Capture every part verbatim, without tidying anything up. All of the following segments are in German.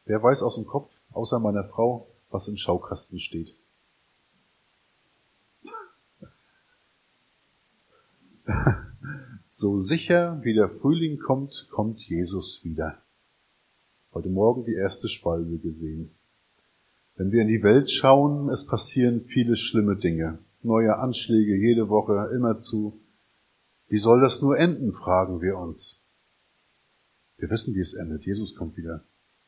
Wer weiß aus dem Kopf, außer meiner Frau, was im Schaukasten steht? So sicher wie der Frühling kommt, kommt Jesus wieder. Heute Morgen die erste Schwalbe gesehen. Wenn wir in die Welt schauen, es passieren viele schlimme Dinge. Neue Anschläge jede Woche, immerzu. Wie soll das nur enden, fragen wir uns. Wir wissen, wie es endet. Jesus kommt wieder.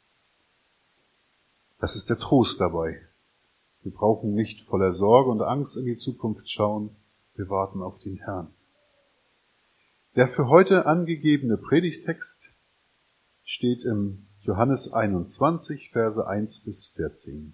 Das ist der Trost dabei. Wir brauchen nicht voller Sorge und Angst in die Zukunft schauen. Wir warten auf den Herrn. Der für heute angegebene Predigtext steht im Johannes einundzwanzig, Verse eins bis vierzehn.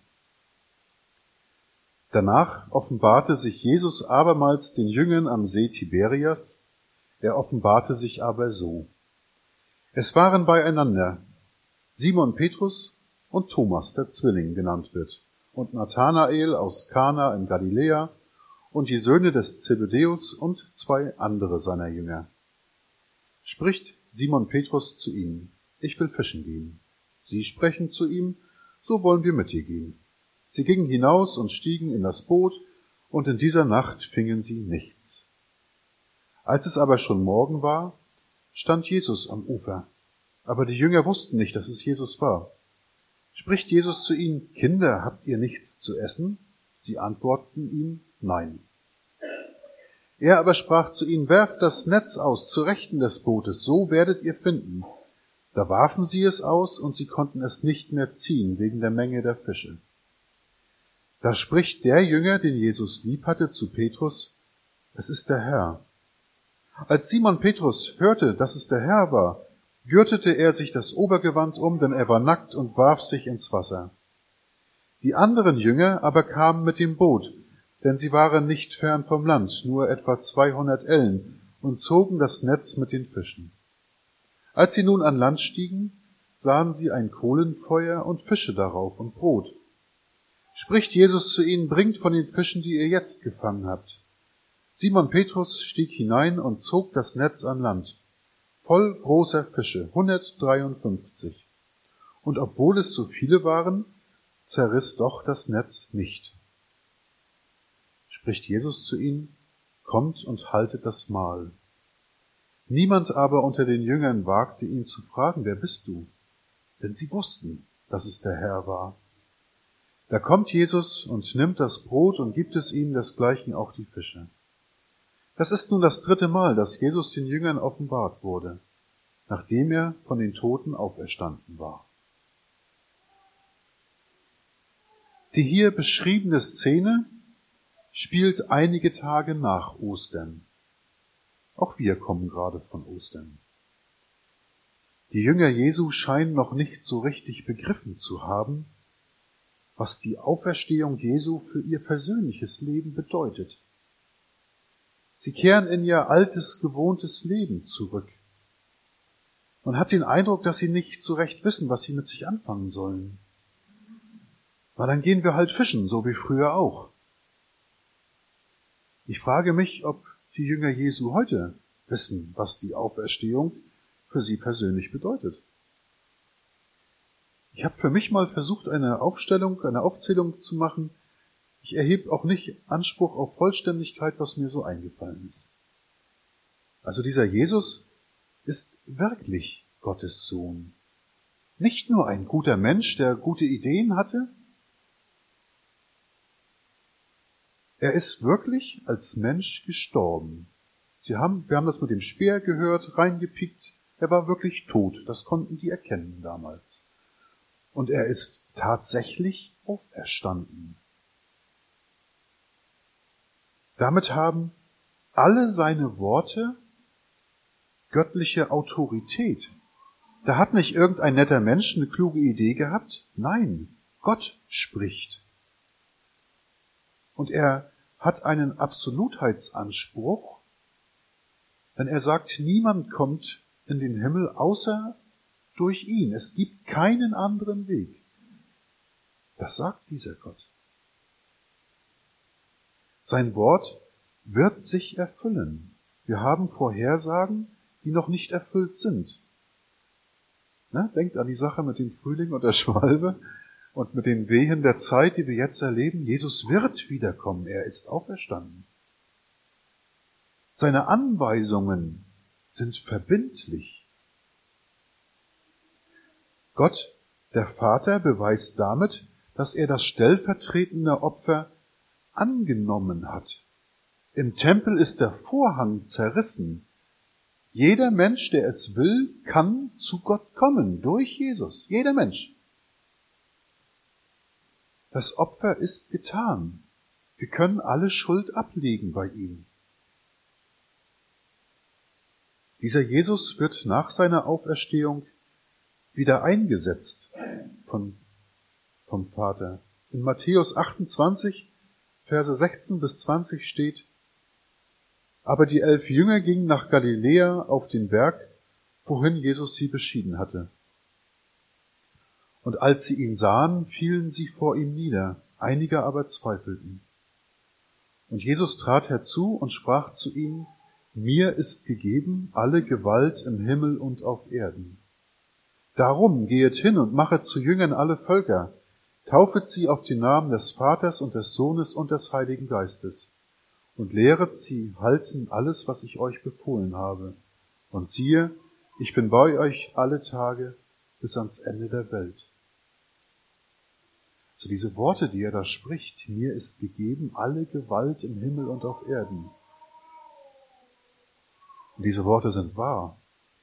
Danach offenbarte sich Jesus abermals den Jüngern am See Tiberias. Er offenbarte sich aber so. Es waren beieinander Simon Petrus und Thomas, der Zwilling genannt wird, und Nathanael aus Kana in Galiläa und die Söhne des Zebedäus und zwei andere seiner Jünger. Spricht Simon Petrus zu ihnen: Ich will fischen gehen. Sie sprechen zu ihm: So wollen wir mit dir gehen. Sie gingen hinaus und stiegen in das Boot, und in dieser Nacht fingen sie nichts. Als es aber schon Morgen war, stand Jesus am Ufer. Aber die Jünger wussten nicht, dass es Jesus war. Spricht Jesus zu ihnen: Kinder, habt ihr nichts zu essen? Sie antworteten ihm: Nein. Er aber sprach zu ihnen: Werft das Netz aus zu Rechten des Bootes, so werdet ihr finden. Da warfen sie es aus, und sie konnten es nicht mehr ziehen, wegen der Menge der Fische. Da spricht der Jünger, den Jesus lieb hatte, zu Petrus: Es ist der Herr. Als Simon Petrus hörte, dass es der Herr war, gürtete er sich das Obergewand um, denn er war nackt, und warf sich ins Wasser. Die anderen Jünger aber kamen mit dem Boot, denn sie waren nicht fern vom Land, nur etwa zweihundert Ellen, und zogen das Netz mit den Fischen. Als sie nun an Land stiegen, sahen sie ein Kohlenfeuer und Fische darauf und Brot. Spricht Jesus zu ihnen: Bringt von den Fischen, die ihr jetzt gefangen habt. Simon Petrus stieg hinein und zog das Netz an Land, voll großer Fische, hundertdreiundfünfzig. Und obwohl es so viele waren, zerriss doch das Netz nicht. Spricht Jesus zu ihnen: Kommt und haltet das Mahl. Niemand aber unter den Jüngern wagte ihn zu fragen: Wer bist du? Denn sie wussten, dass es der Herr war. Da kommt Jesus und nimmt das Brot und gibt es ihnen, desgleichen auch die Fische. Das ist nun das dritte Mal, dass Jesus den Jüngern offenbart wurde, nachdem er von den Toten auferstanden war. Die hier beschriebene Szene spielt einige Tage nach Ostern. Auch wir kommen gerade von Ostern. Die Jünger Jesu scheinen noch nicht so richtig begriffen zu haben, was die Auferstehung Jesu für ihr persönliches Leben bedeutet. Sie kehren in ihr altes, gewohntes Leben zurück. Man hat den Eindruck, dass sie nicht so recht wissen, was sie mit sich anfangen sollen. Na, dann gehen wir halt fischen, so wie früher auch. Ich frage mich, ob die Jünger Jesu heute wissen, was die Auferstehung für sie persönlich bedeutet. Ich habe für mich mal versucht, eine Aufstellung, eine Aufzählung zu machen. Ich erhebe auch nicht Anspruch auf Vollständigkeit, was mir so eingefallen ist. Also dieser Jesus ist wirklich Gottes Sohn. Nicht nur ein guter Mensch, der gute Ideen hatte. Er ist wirklich als Mensch gestorben. Sie haben, wir haben das mit dem Speer gehört, reingepickt. Er war wirklich tot. Das konnten die erkennen damals. Und er ist tatsächlich auferstanden. Damit haben alle seine Worte göttliche Autorität. Da hat nicht irgendein netter Mensch eine kluge Idee gehabt. Nein, Gott spricht. Und er hat einen Absolutheitsanspruch, denn er sagt, niemand kommt in den Himmel außer durch ihn. Es gibt keinen anderen Weg. Das sagt dieser Gott. Sein Wort wird sich erfüllen. Wir haben Vorhersagen, die noch nicht erfüllt sind. Ne? Denkt an die Sache mit dem Frühling und der Schwalbe und mit den Wehen der Zeit, die wir jetzt erleben. Jesus wird wiederkommen. Er ist auferstanden. Seine Anweisungen sind verbindlich. Gott, der Vater, beweist damit, dass er das stellvertretende Opfer angenommen hat. Im Tempel ist der Vorhang zerrissen. Jeder Mensch, der es will, kann zu Gott kommen, durch Jesus. Jeder Mensch. Das Opfer ist getan. Wir können alle Schuld ablegen bei ihm. Dieser Jesus wird nach seiner Auferstehung wieder eingesetzt von, vom Vater. In Matthäus achtundzwanzig, Verse sechzehn bis zwanzig steht: Aber die elf Jünger gingen nach Galiläa auf den Berg, wohin Jesus sie beschieden hatte. Und als sie ihn sahen, fielen sie vor ihm nieder, einige aber zweifelten. Und Jesus trat herzu und sprach zu ihnen: Mir ist gegeben alle Gewalt im Himmel und auf Erden. Darum gehet hin und machet zu Jüngern alle Völker, taufet sie auf den Namen des Vaters und des Sohnes und des Heiligen Geistes und lehret sie halten alles, was ich euch befohlen habe. Und siehe, ich bin bei euch alle Tage bis ans Ende der Welt. So diese Worte, die er da spricht: Mir ist gegeben alle Gewalt im Himmel und auf Erden. Und diese Worte sind wahr.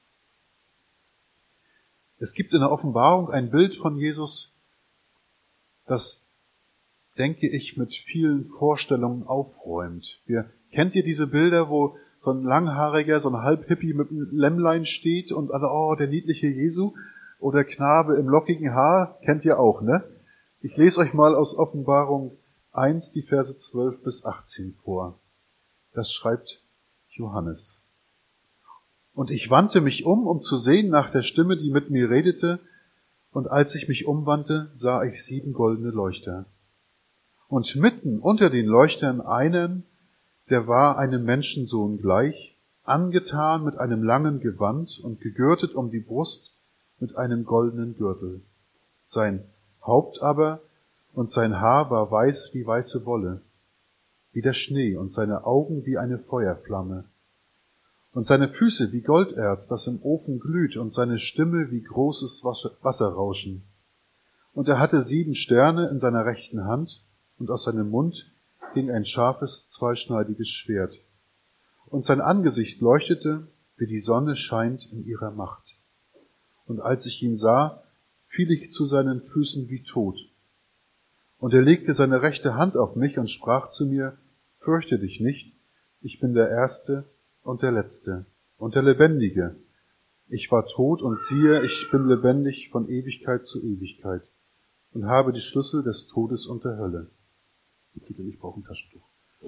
Es gibt in der Offenbarung ein Bild von Jesus, das, denke ich, mit vielen Vorstellungen aufräumt. Wir, kennt ihr diese Bilder, wo so ein Langhaariger, so ein Halbhippie mit einem Lämmlein steht und alle, oh, der niedliche Jesu, oder Knabe im lockigen Haar, kennt ihr auch, ne? Ich lese euch mal aus Offenbarung eins die Verse zwölf bis achtzehn vor. Das schreibt Johannes. Und ich wandte mich um, um zu sehen nach der Stimme, die mit mir redete, und als ich mich umwandte, sah ich sieben goldene Leuchter. Und mitten unter den Leuchtern einen, der war einem Menschensohn gleich, angetan mit einem langen Gewand und gegürtet um die Brust mit einem goldenen Gürtel. Sein Haupt aber und sein Haar war weiß wie weiße Wolle, wie der Schnee, und seine Augen wie eine Feuerflamme. Und seine Füße wie Golderz, das im Ofen glüht, und seine Stimme wie großes Wasserrauschen. Und er hatte sieben Sterne in seiner rechten Hand, und aus seinem Mund ging ein scharfes, zweischneidiges Schwert. Und sein Angesicht leuchtete, wie die Sonne scheint in ihrer Macht. Und als ich ihn sah, fiel ich zu seinen Füßen wie tot. Und er legte seine rechte Hand auf mich und sprach zu mir: Fürchte dich nicht, ich bin der Erste und der Letzte und der Lebendige. Ich war tot und siehe, ich bin lebendig von Ewigkeit zu Ewigkeit und habe die Schlüssel des Todes und der Hölle. Ich brauche ein Taschentuch.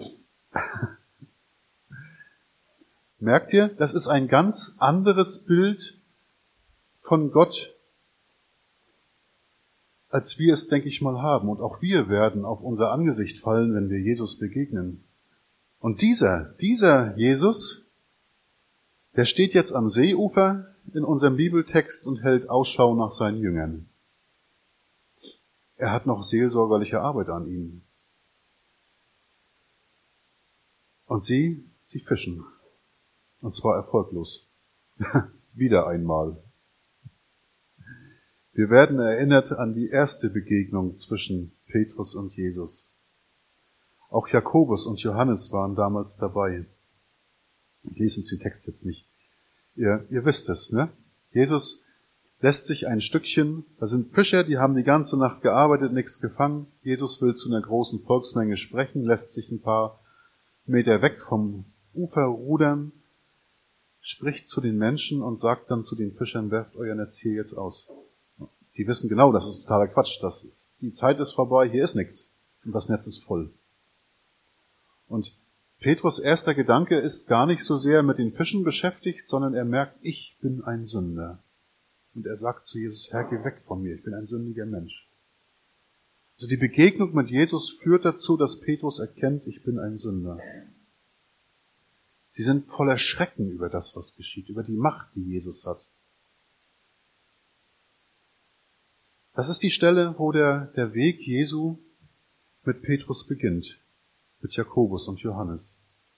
Merkt ihr, das ist ein ganz anderes Bild von Gott, als wir es, denke ich mal, haben. Und auch wir werden auf unser Angesicht fallen, wenn wir Jesus begegnen. Und dieser, dieser Jesus, der steht jetzt am Seeufer in unserem Bibeltext und hält Ausschau nach seinen Jüngern. Er hat noch seelsorgerliche Arbeit an ihnen. Und sie, sie fischen. Und zwar erfolglos. Wieder einmal. Wir werden erinnert an die erste Begegnung zwischen Petrus und Jesus. Auch Jakobus und Johannes waren damals dabei. Ich lese uns den Text jetzt nicht. Ihr, ihr wisst es, ne? Jesus lässt sich ein Stückchen, da sind Fischer, die haben die ganze Nacht gearbeitet, nichts gefangen. Jesus will zu einer großen Volksmenge sprechen, lässt sich ein paar Meter weg vom Ufer rudern, spricht zu den Menschen und sagt dann zu den Fischern: Werft euer Netz hier jetzt aus. Die wissen genau, das ist totaler Quatsch. Das ist, die Zeit ist vorbei, hier ist nichts. Und das Netz ist voll. Und Petrus' erster Gedanke ist gar nicht so sehr mit den Fischen beschäftigt, sondern er merkt, ich bin ein Sünder. Und er sagt zu Jesus: Herr, geh weg von mir, ich bin ein sündiger Mensch. Also die Begegnung mit Jesus führt dazu, dass Petrus erkennt, ich bin ein Sünder. Sie sind voller Schrecken über das, was geschieht, über die Macht, die Jesus hat. Das ist die Stelle, wo der, der Weg Jesu mit Petrus beginnt, mit Jakobus und Johannes.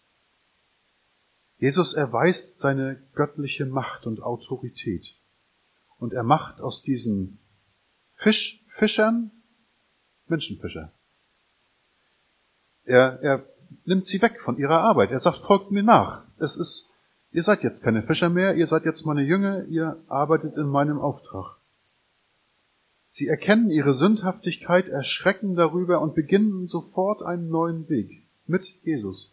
Jesus erweist seine göttliche Macht und Autorität. Und er macht aus diesen Fisch, Fischern Menschenfischer. Er, er nimmt sie weg von ihrer Arbeit. Er sagt, folgt mir nach. Es ist, ihr seid jetzt keine Fischer mehr, ihr seid jetzt meine Jünger, ihr arbeitet in meinem Auftrag. Sie erkennen ihre Sündhaftigkeit, erschrecken darüber und beginnen sofort einen neuen Weg mit Jesus.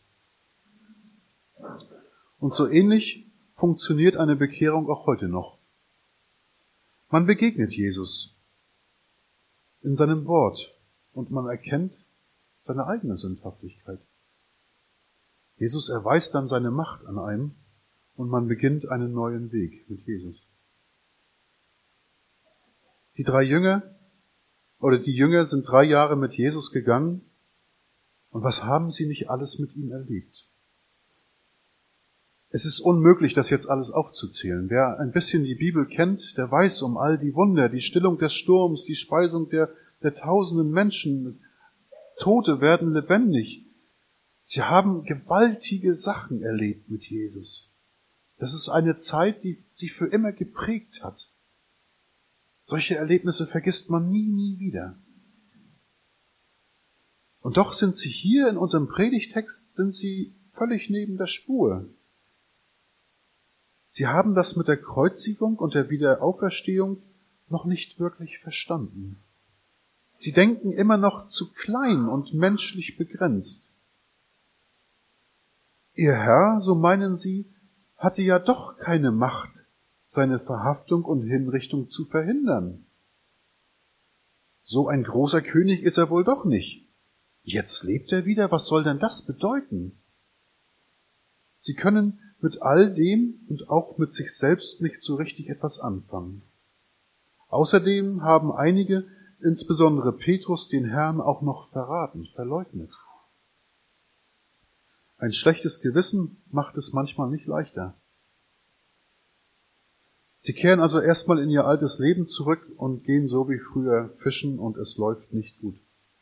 Und so ähnlich funktioniert eine Bekehrung auch heute noch. Man begegnet Jesus in seinem Wort und man erkennt seine eigene Sündhaftigkeit. Jesus erweist dann seine Macht an einem und man beginnt einen neuen Weg mit Jesus. Die drei Jünger oder die Jünger sind drei Jahre mit Jesus gegangen und was haben sie nicht alles mit ihm erlebt? Es ist unmöglich, das jetzt alles aufzuzählen. Wer ein bisschen die Bibel kennt, der weiß um all die Wunder, die Stillung des Sturms, die Speisung der, der tausenden Menschen. Tote werden lebendig. Sie haben gewaltige Sachen erlebt mit Jesus. Das ist eine Zeit, die sie für immer geprägt hat. Solche Erlebnisse vergisst man nie, nie wieder. Und doch sind sie hier in unserem Predigtext, sind sie völlig neben der Spur. Sie haben das mit der Kreuzigung und der Wiederauferstehung noch nicht wirklich verstanden. Sie denken immer noch zu klein und menschlich begrenzt. Ihr Herr, so meinen sie, hatte ja doch keine Macht, seine Verhaftung und Hinrichtung zu verhindern. So ein großer König ist er wohl doch nicht. Jetzt lebt er wieder, was soll denn das bedeuten? Sie können mit all dem und auch mit sich selbst nicht so richtig etwas anfangen. Außerdem haben einige, insbesondere Petrus, den Herrn auch noch verraten, verleugnet. Ein schlechtes Gewissen macht es manchmal nicht leichter. Sie kehren also erstmal in ihr altes Leben zurück und gehen so wie früher fischen und es läuft nicht gut.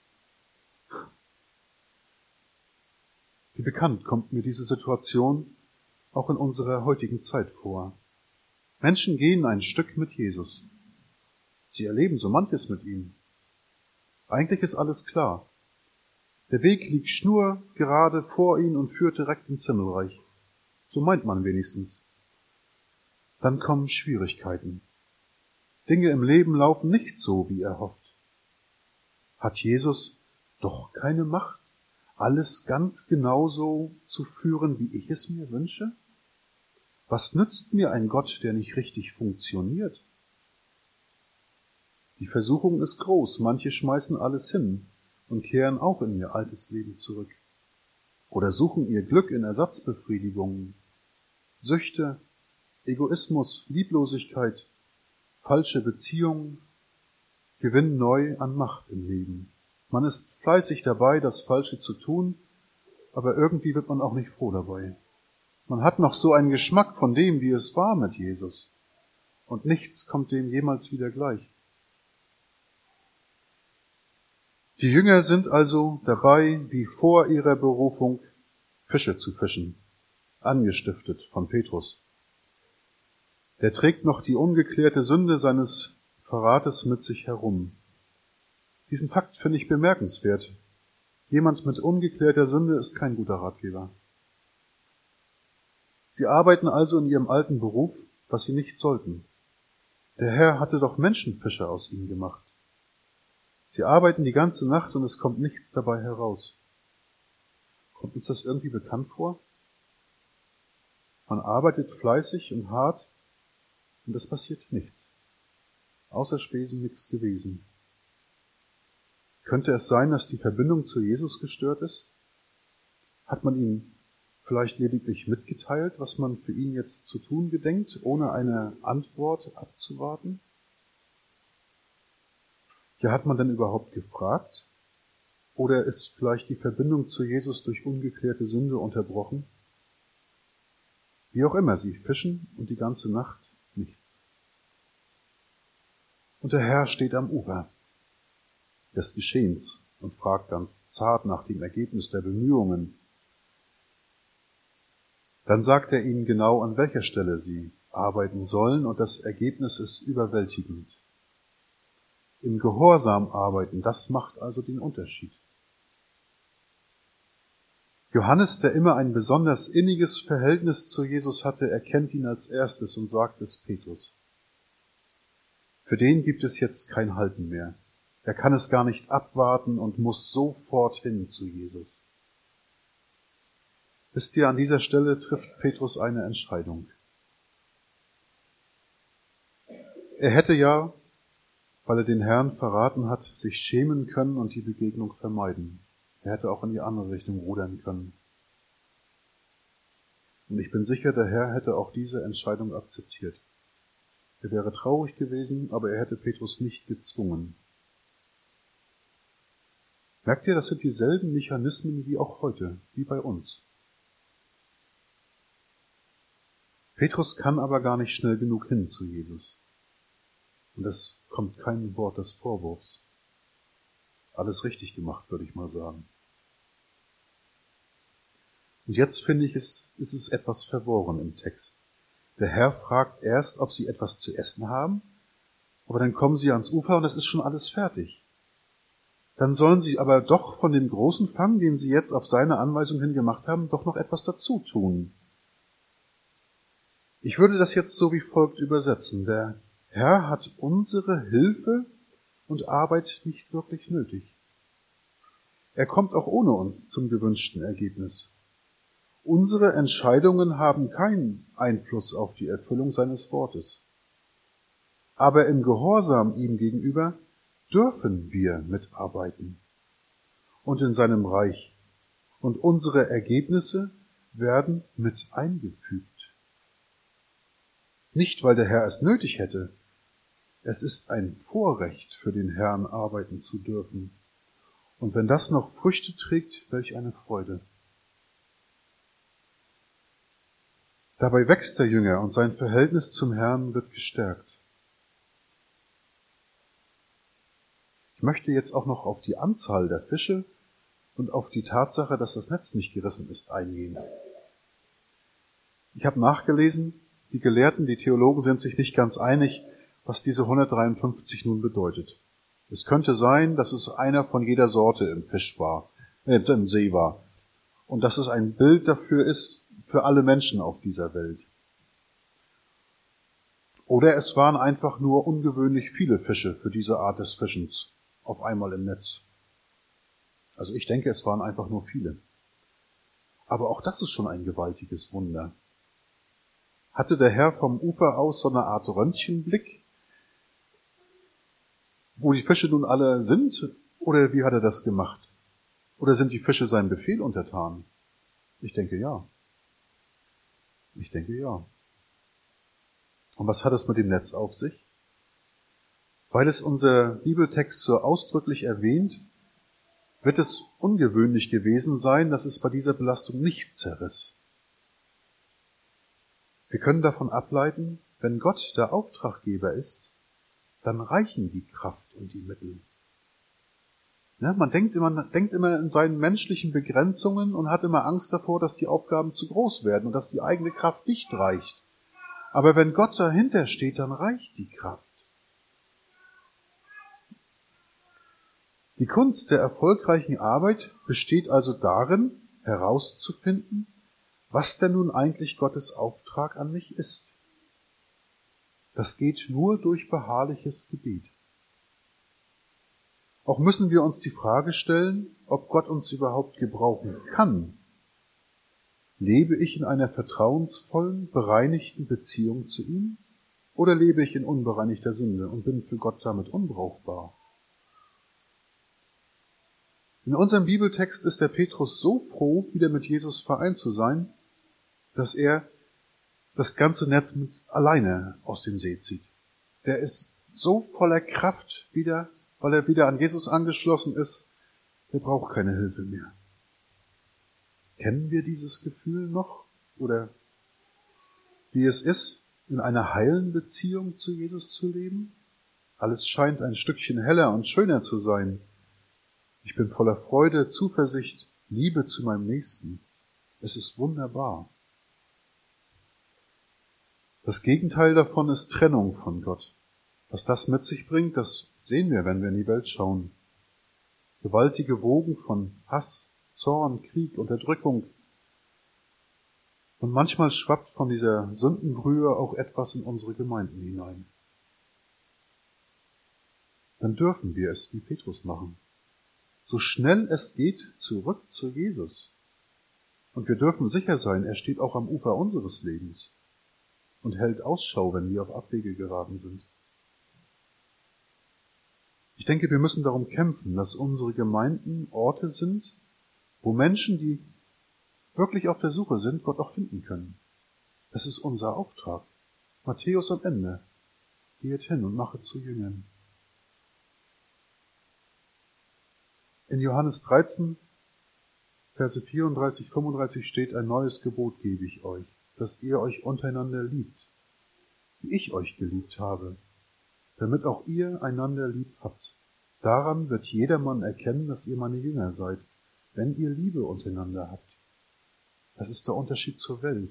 Wie bekannt kommt mir diese Situation auch in unserer heutigen Zeit vor. Menschen gehen ein Stück mit Jesus. Sie erleben so manches mit ihm. Eigentlich ist alles klar. Der Weg liegt schnurgerade vor ihnen und führt direkt ins Himmelreich. So meint man wenigstens. Dann kommen Schwierigkeiten. Dinge im Leben laufen nicht so, wie er hofft. Hat Jesus doch keine Macht, alles ganz genauso zu führen, wie ich es mir wünsche? Was nützt mir ein Gott, der nicht richtig funktioniert? Die Versuchung ist groß, manche schmeißen alles hin und kehren auch in ihr altes Leben zurück. Oder suchen ihr Glück in Ersatzbefriedigungen, Süchte, Egoismus, Lieblosigkeit, falsche Beziehungen, gewinnen neu an Macht im Leben. Man ist fleißig dabei, das Falsche zu tun, aber irgendwie wird man auch nicht froh dabei. Man hat noch so einen Geschmack von dem, wie es war mit Jesus. Und nichts kommt dem jemals wieder gleich. Die Jünger sind also dabei, wie vor ihrer Berufung, Fische zu fischen, angestiftet von Petrus. Der trägt noch die ungeklärte Sünde seines Verrates mit sich herum. Diesen Fakt finde ich bemerkenswert. Jemand mit ungeklärter Sünde ist kein guter Ratgeber. Sie arbeiten also in ihrem alten Beruf, was sie nicht sollten. Der Herr hatte doch Menschenfischer aus ihnen gemacht. Sie arbeiten die ganze Nacht und es kommt nichts dabei heraus. Kommt uns das irgendwie bekannt vor? Man arbeitet fleißig und hart und es passiert nichts. Außer Spesen nichts gewesen. Könnte es sein, dass die Verbindung zu Jesus gestört ist? Hat man ihm vielleicht lediglich mitgeteilt, was man für ihn jetzt zu tun gedenkt, ohne eine Antwort abzuwarten? Ja, hat man denn überhaupt gefragt? Oder ist vielleicht die Verbindung zu Jesus durch ungeklärte Sünde unterbrochen? Wie auch immer, sie fischen und die ganze Nacht nichts. Und der Herr steht am Ufer des Geschehens und fragt ganz zart nach dem Ergebnis der Bemühungen. Dann sagt er ihnen genau, an welcher Stelle sie arbeiten sollen, und das Ergebnis ist überwältigend. Im Gehorsam arbeiten, das macht also den Unterschied. Johannes, der immer ein besonders inniges Verhältnis zu Jesus hatte, erkennt ihn als erstes und sagt es Petrus. Für den gibt es jetzt kein Halten mehr. Er kann es gar nicht abwarten und muss sofort hin zu Jesus. Wisst ihr, an dieser Stelle trifft Petrus eine Entscheidung. Er hätte ja, weil er den Herrn verraten hat, sich schämen können und die Begegnung vermeiden. Er hätte auch in die andere Richtung rudern können. Und ich bin sicher, der Herr hätte auch diese Entscheidung akzeptiert. Er wäre traurig gewesen, aber er hätte Petrus nicht gezwungen. Merkt ihr, das sind dieselben Mechanismen wie auch heute, wie bei uns. Petrus kann aber gar nicht schnell genug hin zu Jesus. Und es kommt kein Wort des Vorwurfs. Alles richtig gemacht, würde ich mal sagen. Und jetzt finde ich, es, ist es etwas verworren im Text. Der Herr fragt erst, ob sie etwas zu essen haben, aber dann kommen sie ans Ufer und es ist schon alles fertig. Dann sollen sie aber doch von dem großen Fang, den sie jetzt auf seine Anweisung hin gemacht haben, doch noch etwas dazu tun. Ich würde das jetzt so wie folgt übersetzen. Der Herr hat unsere Hilfe und Arbeit nicht wirklich nötig. Er kommt auch ohne uns zum gewünschten Ergebnis. Unsere Entscheidungen haben keinen Einfluss auf die Erfüllung seines Wortes. Aber im Gehorsam ihm gegenüber dürfen wir mitarbeiten und in seinem Reich. Und unsere Ergebnisse werden mit eingefügt. Nicht, weil der Herr es nötig hätte. Es ist ein Vorrecht für den Herrn, arbeiten zu dürfen. Und wenn das noch Früchte trägt, welch eine Freude. Dabei wächst der Jünger und sein Verhältnis zum Herrn wird gestärkt. Ich möchte jetzt auch noch auf die Anzahl der Fische und auf die Tatsache, dass das Netz nicht gerissen ist, eingehen. Ich habe nachgelesen, die Gelehrten, die Theologen sind sich nicht ganz einig, was diese hundertdreiundfünfzig nun bedeutet. Es könnte sein, dass es einer von jeder Sorte im Fisch war, äh, im See war. Und dass es ein Bild dafür ist, für alle Menschen auf dieser Welt. Oder es waren einfach nur ungewöhnlich viele Fische für diese Art des Fischens auf einmal im Netz. Also ich denke, es waren einfach nur viele. Aber auch das ist schon ein gewaltiges Wunder. Hatte der Herr vom Ufer aus so eine Art Röntgenblick, wo die Fische nun alle sind? Oder wie hat er das gemacht? Oder sind die Fische seinem Befehl untertan? Ich denke ja. Ich denke ja. Und was hat es mit dem Netz auf sich? Weil es unser Bibeltext so ausdrücklich erwähnt, wird es ungewöhnlich gewesen sein, dass es bei dieser Belastung nicht zerriss. Wir können davon ableiten, wenn Gott der Auftraggeber ist, dann reichen die Kraft und die Mittel. Ja, man denkt immer, denkt immer in seinen menschlichen Begrenzungen und hat immer Angst davor, dass die Aufgaben zu groß werden und dass die eigene Kraft nicht reicht. Aber wenn Gott dahinter steht, dann reicht die Kraft. Die Kunst der erfolgreichen Arbeit besteht also darin, herauszufinden, was denn nun eigentlich Gottes Auftrag an mich ist. Das geht nur durch beharrliches Gebet. Auch müssen wir uns die Frage stellen, ob Gott uns überhaupt gebrauchen kann. Lebe ich in einer vertrauensvollen, bereinigten Beziehung zu ihm? Oder lebe ich in unbereinigter Sünde und bin für Gott damit unbrauchbar? In unserem Bibeltext ist der Petrus so froh, wieder mit Jesus vereint zu sein, dass er das ganze Netz mit alleine aus dem See zieht. Der ist so voller Kraft wieder, weil er wieder an Jesus angeschlossen ist, der braucht keine Hilfe mehr. Kennen wir dieses Gefühl noch? Oder wie es ist, in einer heilen Beziehung zu Jesus zu leben? Alles scheint ein Stückchen heller und schöner zu sein. Ich bin voller Freude, Zuversicht, Liebe zu meinem Nächsten. Es ist wunderbar. Das Gegenteil davon ist Trennung von Gott. Was das mit sich bringt, das sehen wir, wenn wir in die Welt schauen. Gewaltige Wogen von Hass, Zorn, Krieg, Unterdrückung. Und manchmal schwappt von dieser Sündenbrühe auch etwas in unsere Gemeinden hinein. Dann dürfen wir es wie Petrus machen. So schnell es geht, zurück zu Jesus. Und wir dürfen sicher sein, er steht auch am Ufer unseres Lebens und hält Ausschau, wenn wir auf Abwege geraten sind. Ich denke, wir müssen darum kämpfen, dass unsere Gemeinden Orte sind, wo Menschen, die wirklich auf der Suche sind, Gott auch finden können. Das ist unser Auftrag. Matthäus am Ende. Geht hin und machet zu Jüngern. In Johannes dreizehn, Verse vierunddreißig, fünfunddreißig steht, ein neues Gebot gebe ich euch, dass ihr euch untereinander liebt, wie ich euch geliebt habe, damit auch ihr einander lieb habt. Daran wird jedermann erkennen, dass ihr meine Jünger seid, wenn ihr Liebe untereinander habt. Das ist der Unterschied zur Welt.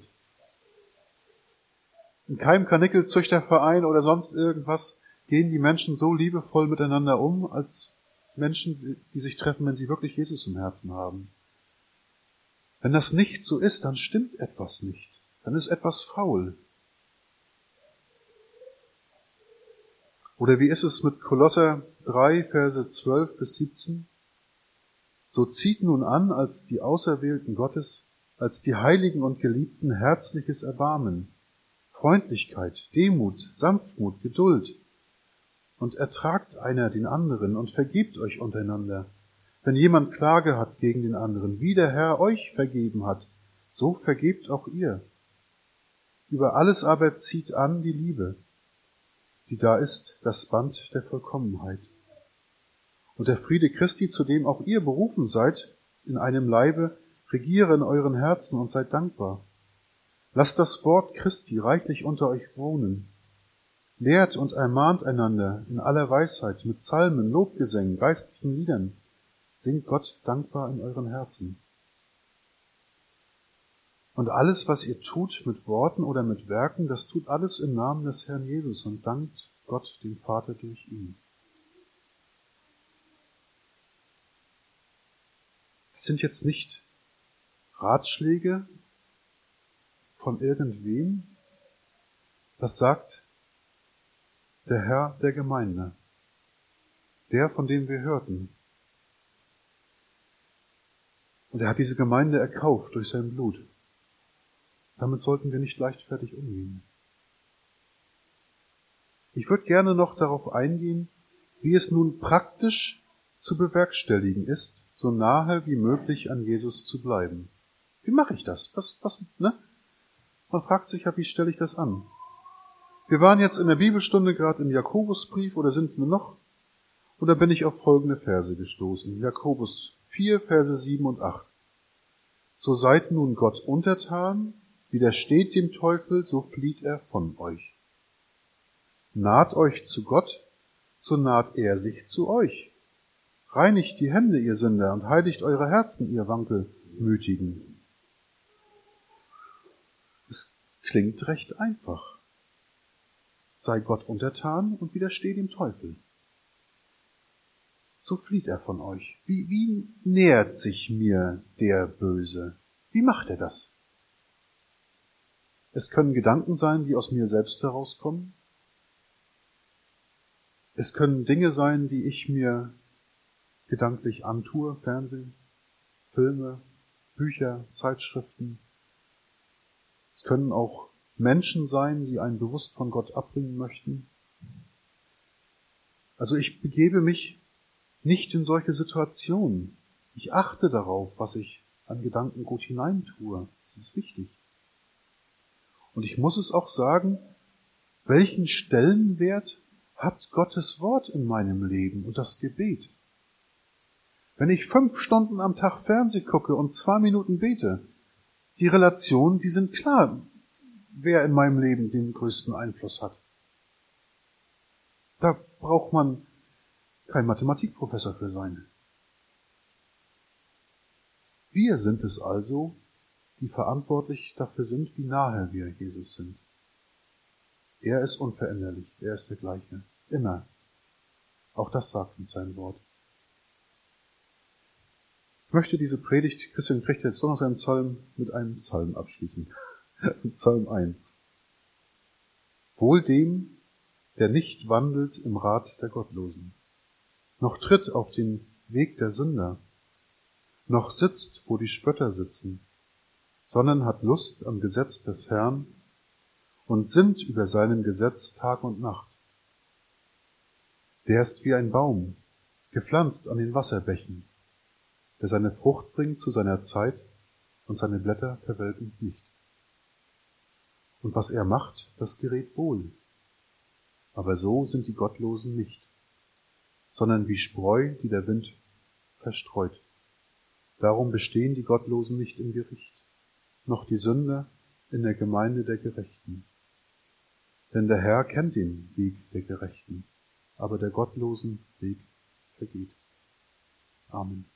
In keinem Karnickelzüchterverein oder sonst irgendwas gehen die Menschen so liebevoll miteinander um, als Menschen, die sich treffen, wenn sie wirklich Jesus im Herzen haben. Wenn das nicht so ist, dann stimmt etwas nicht. Dann ist etwas faul. Oder wie ist es mit Kolosser drei, Verse zwölf bis siebzehn? So zieht nun an, als die Auserwählten Gottes, als die Heiligen und Geliebten, herzliches Erbarmen, Freundlichkeit, Demut, Sanftmut, Geduld, und ertragt einer den anderen und vergebt euch untereinander. Wenn jemand Klage hat gegen den anderen, wie der Herr euch vergeben hat, so vergebt auch ihr. Über alles aber zieht an die Liebe, die da ist, das Band der Vollkommenheit. Und der Friede Christi, zu dem auch ihr berufen seid, in einem Leibe, regiere in euren Herzen und seid dankbar. Lasst das Wort Christi reichlich unter euch wohnen. Lehrt und ermahnt einander in aller Weisheit mit Psalmen, Lobgesängen, geistlichen Liedern. Singt Gott dankbar in euren Herzen. Und alles, was ihr tut, mit Worten oder mit Werken, das tut alles im Namen des Herrn Jesus und dankt Gott, dem Vater, durch ihn. Das sind jetzt nicht Ratschläge von irgendwem. Das sagt der Herr der Gemeinde, der, von dem wir hörten. Und er hat diese Gemeinde erkauft durch sein Blut. Damit sollten wir nicht leichtfertig umgehen. Ich würde gerne noch darauf eingehen, wie es nun praktisch zu bewerkstelligen ist, so nahe wie möglich an Jesus zu bleiben. Wie mache ich das? Was, was, ne? Man fragt sich ja, wie stelle ich das an? Wir waren jetzt in der Bibelstunde gerade im Jakobusbrief, oder sind wir noch? Und da bin ich auf folgende Verse gestoßen. Jakobus vier, Verse sieben und acht. So seid nun Gott untertan, widersteht dem Teufel, so flieht er von euch. Naht euch zu Gott, so naht er sich zu euch. Reinigt die Hände, ihr Sünder, und heiligt eure Herzen, ihr Wankelmütigen. Es klingt recht einfach. Sei Gott untertan und widersteh dem Teufel. So flieht er von euch. Wie, wie nähert sich mir der Böse? Wie macht er das? Es können Gedanken sein, die aus mir selbst herauskommen. Es können Dinge sein, die ich mir gedanklich antue, Fernsehen, Filme, Bücher, Zeitschriften. Es können auch Menschen sein, die einen bewusst von Gott abbringen möchten. Also ich begebe mich nicht in solche Situationen. Ich achte darauf, was ich an Gedanken gut hineintue. Das ist wichtig. Und ich muss es auch sagen, welchen Stellenwert hat Gottes Wort in meinem Leben und das Gebet? Wenn ich fünf Stunden am Tag Fernsehen gucke und zwei Minuten bete, die Relationen, die sind klar, wer in meinem Leben den größten Einfluss hat. Da braucht man kein Mathematikprofessor für sein. Wir sind es also, die verantwortlich dafür sind, wie nahe wir Jesus sind. Er ist unveränderlich, er ist der gleiche, immer. Auch das sagt uns sein Wort. Ich möchte diese Predigt, Christian kriegt jetzt doch noch seinen Psalm, mit einem Psalm abschließen. Psalm eins. Wohl dem, der nicht wandelt im Rat der Gottlosen, noch tritt auf den Weg der Sünder, noch sitzt, wo die Spötter sitzen, sondern hat Lust am Gesetz des Herrn und sinnt über seinem Gesetz Tag und Nacht. Der ist wie ein Baum, gepflanzt an den Wasserbächen, der seine Frucht bringt zu seiner Zeit und seine Blätter verwelken nicht. Und was er macht, das gerät wohl. Aber so sind die Gottlosen nicht, sondern wie Spreu, die der Wind verstreut. Darum bestehen die Gottlosen nicht im Gericht, noch die Sünder in der Gemeinde der Gerechten. Denn der Herr kennt den Weg der Gerechten, aber der Gottlosen Weg vergeht. Amen.